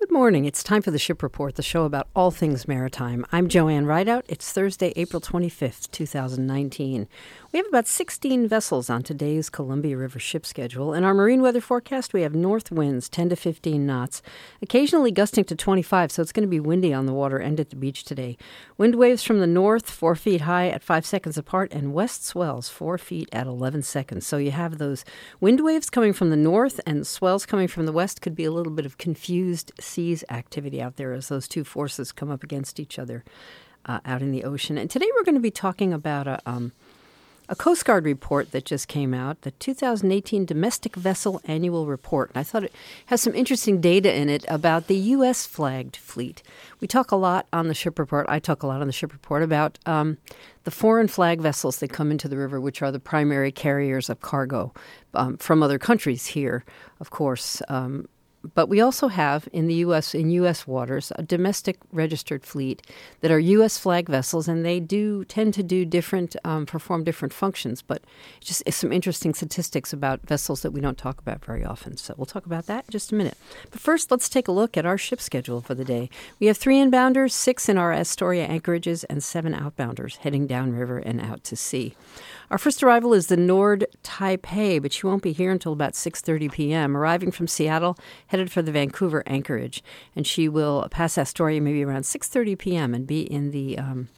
Good morning. It's time for the Ship Report, the show about all things maritime. I'm Joanne Rideout. It's Thursday, April 25th, 2019. We have about 16 vessels on today's Columbia River ship schedule. In our marine weather forecast, we have north winds 10 to 15 knots, occasionally gusting to 25, so it's going to be windy on the water and at the beach today. Wind waves from the north, 4 feet high at 5 seconds apart, and west swells 4 feet at 11 seconds. So you have those wind waves coming from the north and swells coming from the west. Could be a little bit of confused seas activity out there as those two forces come up against each other out in the ocean. And today we're going to be talking about a Coast Guard report that just came out, the 2018 Domestic Vessel Annual Report. And I thought it has some interesting data in it about the U.S. flagged fleet. We talk a lot on the ship report. I talk a lot on the ship report about the foreign flag vessels that come into the river, which are the primary carriers of cargo from other countries here, of course. But we also have in the U.S., in U.S. waters, a domestic registered fleet that are U.S. flag vessels, and they do tend to do different, perform different functions. But just some interesting statistics about vessels that we don't talk about very often. So we'll talk about that in just a minute. But first, let's take a look at our ship schedule for the day. We have 3 inbounders, 6 in our Astoria anchorages, and 7 outbounders heading downriver and out to sea. Our first arrival is the Nord Taipei, but she won't be here until about 6:30 p.m., arriving from Seattle, headed for the Vancouver anchorage. And she will pass Astoria maybe around 6:30 p.m. and be in the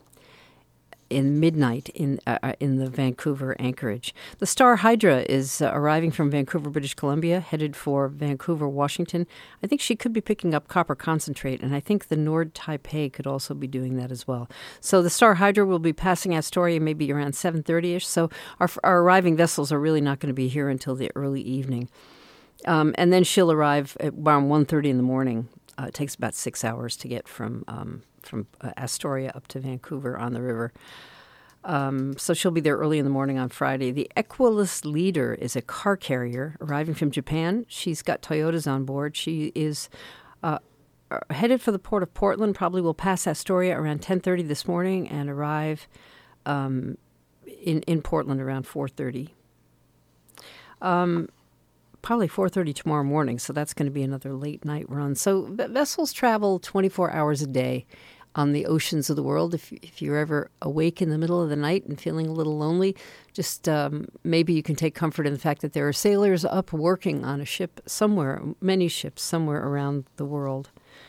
midnight in the Vancouver anchorage. The Star Hydra is arriving from Vancouver, British Columbia, headed for Vancouver, Washington. I think she could be picking up copper concentrate, and I think the Nord Taipei could also be doing that as well. So the Star Hydra will be passing Astoria maybe around 7:30ish. So our arriving vessels are really not going to be here until the early evening. And then she'll arrive at around 1:30 in the morning. It takes about 6 hours to get from Astoria up to Vancouver on the river. So she'll be there early in the morning on Friday. The Equilus Leader is a car carrier arriving from Japan. She's got Toyotas on board. She is headed for the port of Portland, probably will pass Astoria around 10:30 this morning and arrive in Portland around 4:30. Probably 4:30 tomorrow morning, so that's going to be another late night run. So vessels travel 24 hours a day on the oceans of the world. If you're ever awake in the middle of the night and feeling a little lonely, just maybe you can take comfort in the fact that there are sailors up working on a ship somewhere, many ships somewhere around the world,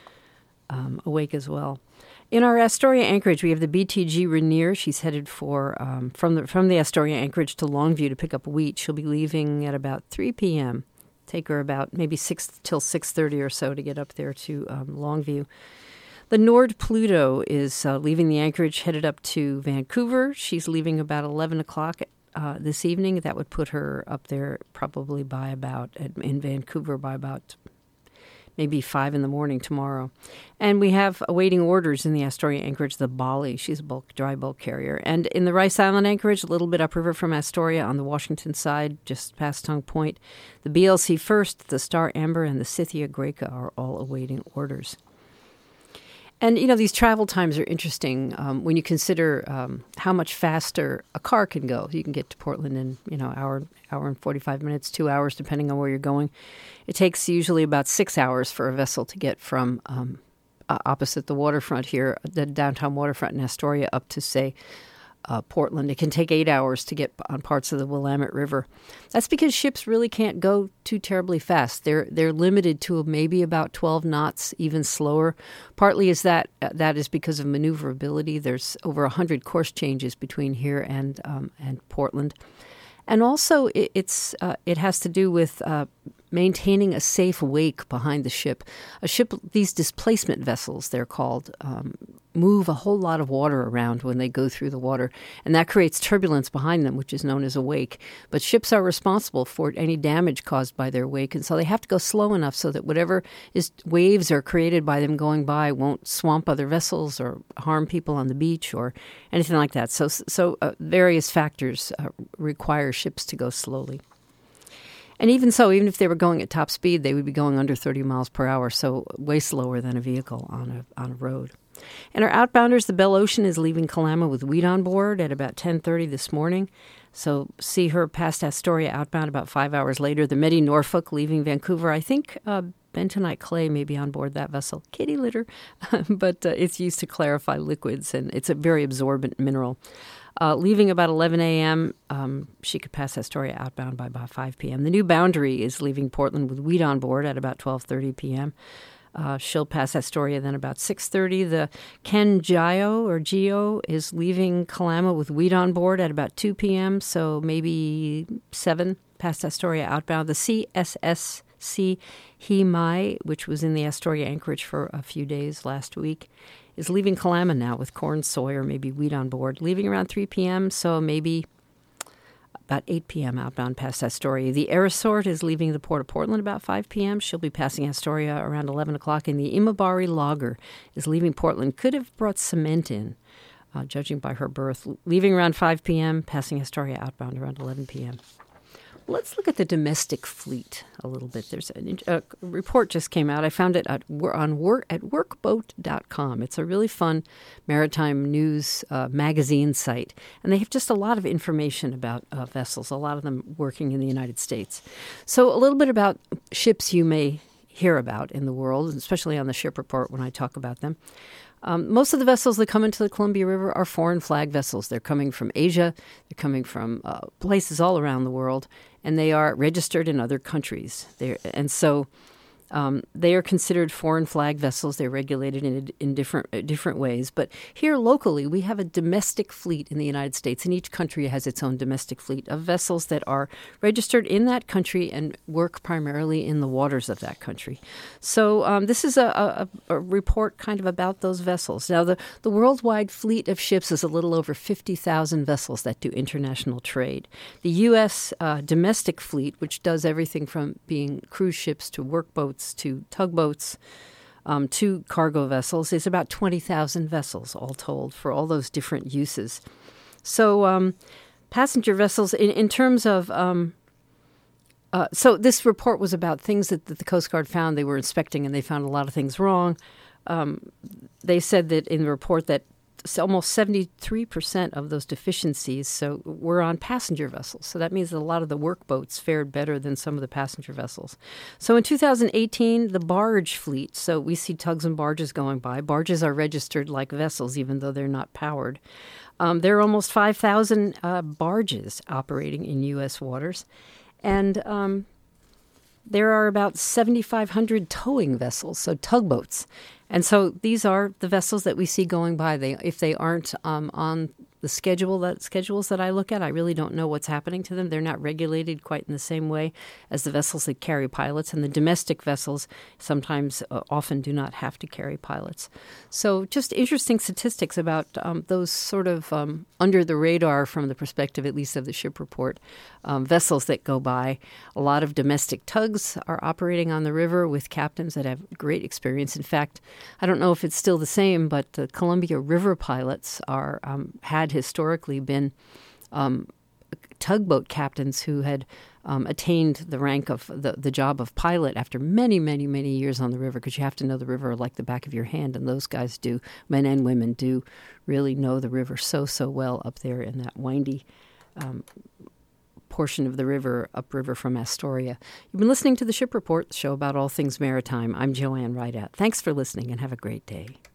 awake as well. In our Astoria anchorage, we have the BTG Rainier. She's headed for from the Astoria anchorage to Longview to pick up wheat. She'll be leaving at about 3 p.m. Take her about maybe 6 till 6:30 or so to get up there to Longview. The Nord Pluto is leaving the anchorage, headed up to Vancouver. She's leaving about 11 o'clock this evening. That would put her up there probably in Vancouver by about maybe 5 in the morning tomorrow. And we have awaiting orders in the Astoria anchorage, the Bali. She's a dry bulk carrier. And in the Rice Island anchorage, a little bit upriver from Astoria on the Washington side, just past Tongue Point, the BLC First, the Star Amber, and the Scythia Greca are all awaiting orders. And, these travel times are interesting when you consider how much faster a car can go. You can get to Portland in, hour and 45 minutes, 2 hours, depending on where you're going. It takes usually about 6 hours for a vessel to get from opposite the waterfront here, the downtown waterfront in Astoria, up to, say, Portland. It can take 8 hours to get on parts of the Willamette River. That's because ships really can't go too terribly fast. They're limited to maybe about 12 knots, even slower. Partly is that is because of maneuverability. There's over 100 course changes between here and Portland. And also, it has to do with maintaining a safe wake behind the ship. These displacement vessels, they're called, move a whole lot of water around when they go through the water, and that creates turbulence behind them, which is known as a wake. But ships are responsible for any damage caused by their wake, and so they have to go slow enough so that whatever waves are created by them going by won't swamp other vessels or harm people on the beach or anything like that. So various factors require ships to go slowly. And even so, even if they were going at top speed, they would be going under 30 miles per hour, so way slower than a vehicle on a road. And our outbounders, the Belle Ocean is leaving Kalama with wheat on board at about 10:30 this morning. So see her past Astoria outbound about 5 hours later. The Medi Norfolk leaving Vancouver, I think bentonite clay may be on board that vessel. Kitty litter. But it's used to clarify liquids, and it's a very absorbent mineral. Leaving about 11 a.m., she could pass Astoria outbound by about 5 p.m. The New Boundary is leaving Portland with wheat on board at about 12:30 p.m. She'll pass Astoria then about 6:30. The Ken Gio is leaving Kalama with wheat on board at about 2 p.m., so maybe 7 past Astoria outbound. The CSSC Himai, which was in the Astoria anchorage for a few days last week, is leaving Kalama now with corn, soy, or maybe wheat on board, leaving around 3 p.m., so maybe about 8 p.m. outbound past Astoria. The Aerosort is leaving the Port of Portland about 5 p.m. She'll be passing Astoria around 11 o'clock. And the Imabari Logger is leaving Portland. Could have brought cement in, judging by her berth. Leaving around 5 p.m., passing Astoria outbound around 11 p.m. Let's look at the domestic fleet a little bit. There's a report just came out. I found it at workboat.com. It's a really fun maritime news magazine site. And they have just a lot of information about vessels, a lot of them working in the United States. So a little bit about ships you may hear about in the world, especially on the ship report when I talk about them. Most of the vessels that come into the Columbia River are foreign flag vessels. They're coming from Asia. They're coming from places all around the world, and they are registered in other countries. They are considered foreign flag vessels. They're regulated in different ways. But here locally, we have a domestic fleet in the United States, and each country has its own domestic fleet of vessels that are registered in that country and work primarily in the waters of that country. So this is a report kind of about those vessels. Now, the worldwide fleet of ships is a little over 50,000 vessels that do international trade. The U.S. Domestic fleet, which does everything from being cruise ships to workboats, to tugboats, to cargo vessels, is about 20,000 vessels all told for all those different uses. So passenger vessels, in terms of... so this report was about things that the Coast Guard found. They were inspecting, and they found a lot of things wrong. They said that in the report that almost 73% of those deficiencies were on passenger vessels. So that means that a lot of the workboats fared better than some of the passenger vessels. So in 2018, the barge fleet, so we see tugs and barges going by. Barges are registered like vessels, even though they're not powered. There are almost 5,000 barges operating in U.S. waters. And there are about 7,500 towing vessels, so tugboats. And so these are the vessels that we see going by. If they aren't on the schedules that I look at, I really don't know what's happening to them. They're not regulated quite in the same way as the vessels that carry pilots. And the domestic vessels sometimes often do not have to carry pilots. So just interesting statistics about those sort of under the radar, from the perspective at least of the ship report, vessels that go by. A lot of domestic tugs are operating on the river with captains that have great experience. In fact, I don't know if it's still the same, but the Columbia River pilots had historically been tugboat captains who had attained the rank of the job of pilot after many, many, many years on the river, because you have to know the river like the back of your hand, and those guys do, men and women do, really know the river so well up there in that windy portion of the river, upriver from Astoria. You've been listening to The Ship Report, the show about all things maritime. I'm Joanne Rideout. Thanks for listening, and have a great day.